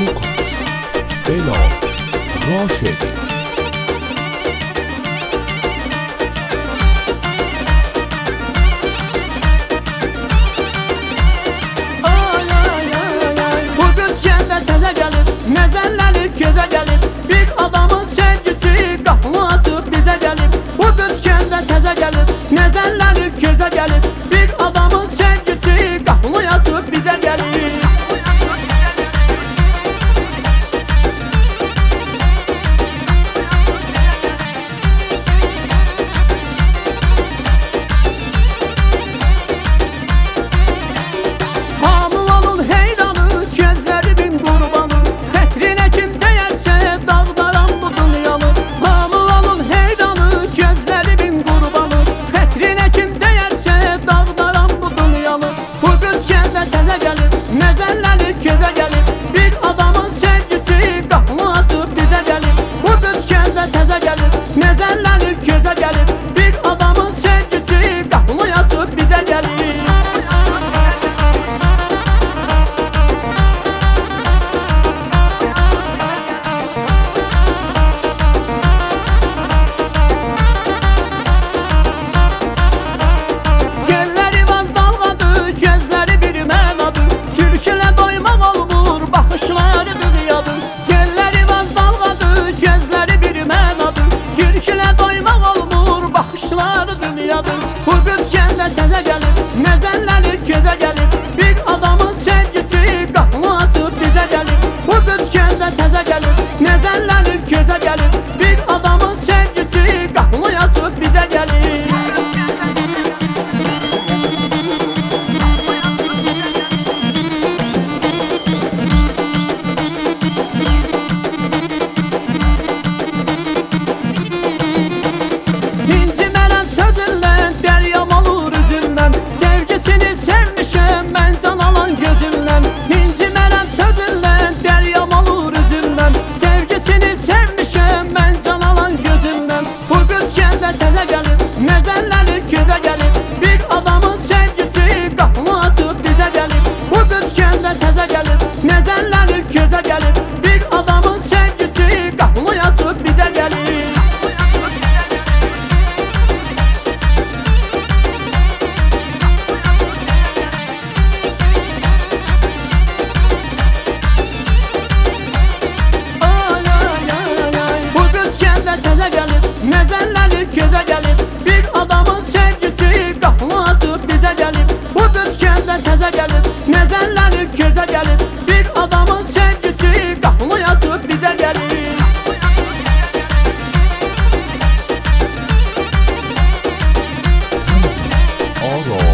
Lucas Belo Roşedi. Təzə gəlir, nəzərlənir, gözə gəlir. Bir adamın sevgisi qapını açıb bizə gəlir. Bu düzkəndə təzə gəlir, nəzərlənir, gözə gəlir. Bir adamın sevgisi qapını açıb bizə gəlir. Gözə gəlir, bir adamın sevgisi qapını açıb bizə gəlir. Bu düzkəndə təzə gəlir, nəzərlənir, gözə gəlir. Bir adamın sevgisi qapını açıb bizə gəlir. Yerləri var dalğadır, gözləri bir mənadır. Gülüşlə doymaq olmur, baxışları dünyadır. Yerləri var dalğadır, gözləri bir mənadır. Gülüşlə doymaq olmur, baxışları dünyadır. Bu düzkəndə təzə gəlir, nəzərlənir, gözə gəlir. Bir adamın sevgisi qapını açıb bizə gəlir. Bu düzkəndə təzə gəlir, nəzərlənir, gözə gəlir. Bir adamın sevgisi qapını açıb bizə gəlir. Nəzərlənir, gözə gəlir. Bir adamın sevgisi qapını açıb bizə gəlir. Bu düzkəndə təzə gəlir, nəzərlənir, gözə gəlir. Bir adamın sevgisi qapını açıb bizə gəlir. Bu düzkəndə təzə gəlir, nəzərlənir, gözə gəlir. Bir adamın sevgisi qapını açıb bizə gəlir. Bu düzkəndə təzə gəlir, nəzərlənir, gözə gəlir. Bir adamın sevgisi qapını açıb bizə gəlir. Oro